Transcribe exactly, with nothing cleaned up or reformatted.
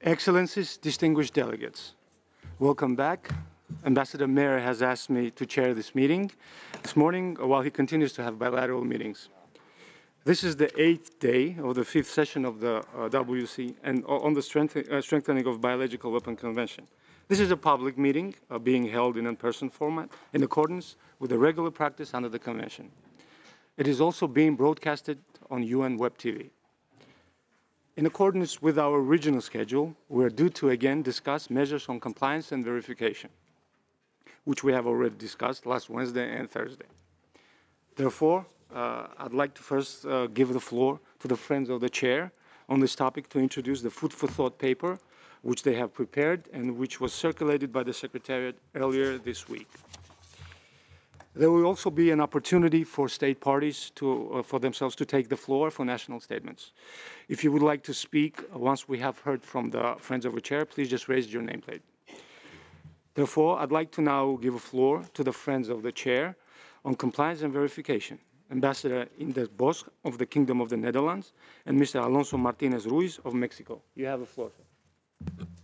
Excellencies, distinguished delegates, welcome back. Ambassador Mayer has asked me to chair this meeting this morning while he continues to have bilateral meetings. This is the eighth day of the fifth session of the uh, W C and on the strength, uh, strengthening of biological weapon convention. This is a public meeting uh, being held in in-person format in accordance with the regular practice under the convention. It is also being broadcasted on U N Web T V. In accordance with our original schedule, we are due to again discuss measures on compliance and verification, which we have already discussed last Wednesday and Thursday. Therefore, uh, I'd like to first uh, give the floor to the friends of the chair on this topic to introduce the food for thought paper, which they have prepared and which was circulated by the Secretariat earlier this week. There will also be an opportunity for state parties to, uh, for themselves to take the floor for national statements. If you would like to speak once we have heard from the Friends of the Chair, please just raise your nameplate. Therefore, I'd like to now give a floor to the Friends of the Chair on compliance and verification. Ambassador Indes Bosch of the Kingdom of the Netherlands and Mister Alonso Martinez Ruiz of Mexico. You have the floor, sir.